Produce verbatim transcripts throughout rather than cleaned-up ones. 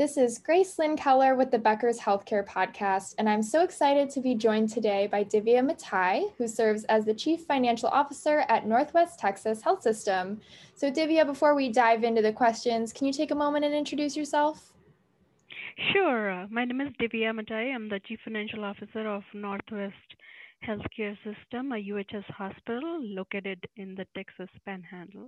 This is Grace Lynn Keller with the Becker's Healthcare Podcast, and I'm so excited to be joined today by Divya Matai, who serves as the Chief Financial Officer at Northwest Texas Health System. So Divya, before we dive into the questions, can you take a moment and introduce yourself? Sure. My name is Divya Matai. I'm the Chief Financial Officer of Northwest Healthcare System, a U H S hospital located in the Texas Panhandle.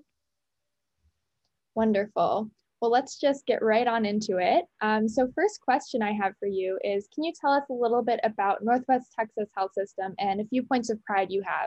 Wonderful. Well, let's just get right on into it. Um, so first question I have for you is, can you tell us a little bit about Northwest Texas Health System and a few points of pride you have?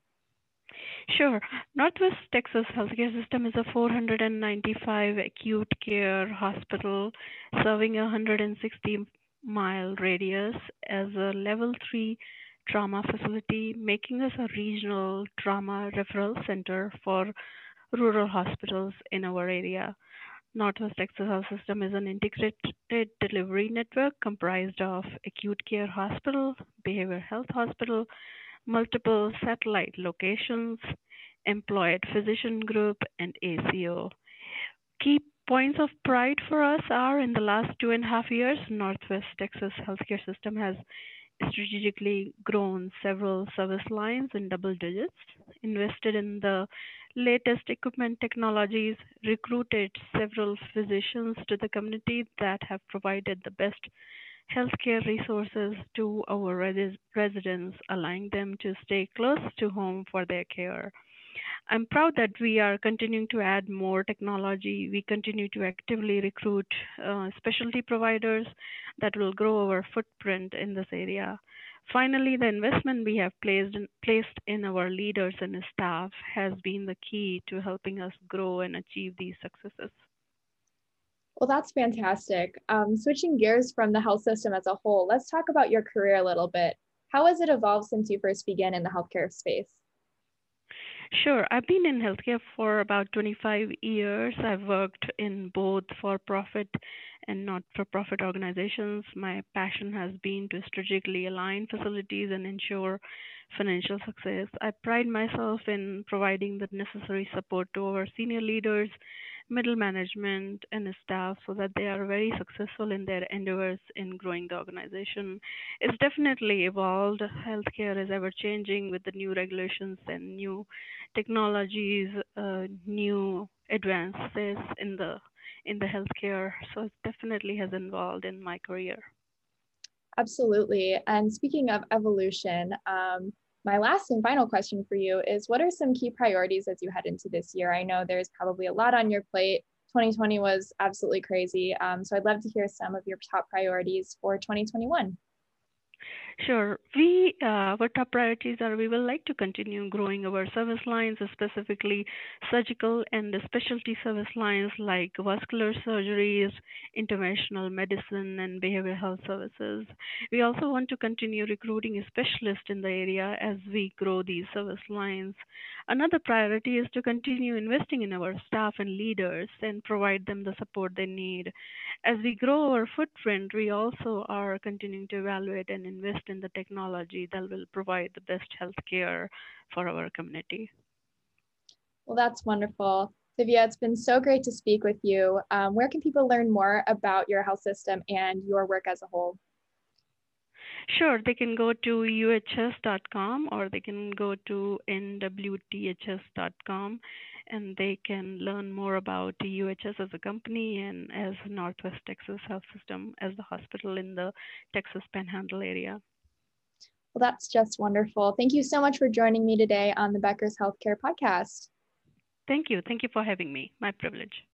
Sure. Northwest Texas Healthcare System is a four hundred ninety-five acute care hospital serving a one hundred sixty mile radius as a level three trauma facility, making us a regional trauma referral center for rural hospitals in our area. Northwest Texas Health System is an integrated delivery network comprised of acute care hospital, behavioral health hospital, multiple satellite locations, employed physician group, and A C O. Key points of pride for us are in the last two and a half years, Northwest Texas Healthcare System has strategically grown several service lines in double digits, invested in the latest equipment technologies, recruited several physicians to the community that have provided the best healthcare resources to our res- residents, allowing them to stay close to home for their care. I'm proud that we are continuing to add more technology. We continue to actively recruit uh, specialty providers that will grow our footprint in this area. Finally, the investment we have placed in, placed in our leaders and staff has been the key to helping us grow and achieve these successes. Well, that's fantastic. Um, switching gears from the health system as a whole, let's talk about your career a little bit. How has it evolved since you first began in the healthcare space? Sure. I've been in healthcare for about twenty-five years. I've worked in both for profit and not for profit organizations. My passion has been to strategically align facilities and ensure financial success. I pride myself in providing the necessary support to our senior leaders, middle management, and staff so that they are very successful in their endeavors in growing the organization. It's definitely evolved. Healthcare is ever changing with the new regulations and new technologies, uh, new advances in the in the healthcare. So it definitely has involved in my career. Absolutely. And speaking of evolution, um, my last and final question for you is, what are some key priorities as you head into this year? I know there's probably a lot on your plate. twenty twenty was absolutely crazy. Um, so I'd love to hear some of your top priorities for twenty twenty-one. Sure. We, uh, our top priorities are we will like to continue growing our service lines, specifically surgical and specialty service lines like vascular surgeries, interventional medicine, and behavioral health services. We also want to continue recruiting specialists in the area as we grow these service lines. Another priority is to continue investing in our staff and leaders and provide them the support they need. As we grow our footprint, we also are continuing to evaluate and invest in the technology that will provide the best healthcare for our community. Well, that's wonderful. Divya, it's been so great to speak with you. Um, where can people learn more about your health system and your work as a whole? Sure, they can go to U H S dot com or they can go to N W T H S dot com and they can learn more about U H S as a company and as Northwest Texas Health System as the hospital in the Texas Panhandle area. Well, that's just wonderful. Thank you so much for joining me today on the Becker's Healthcare Podcast. Thank you. Thank you for having me. My privilege.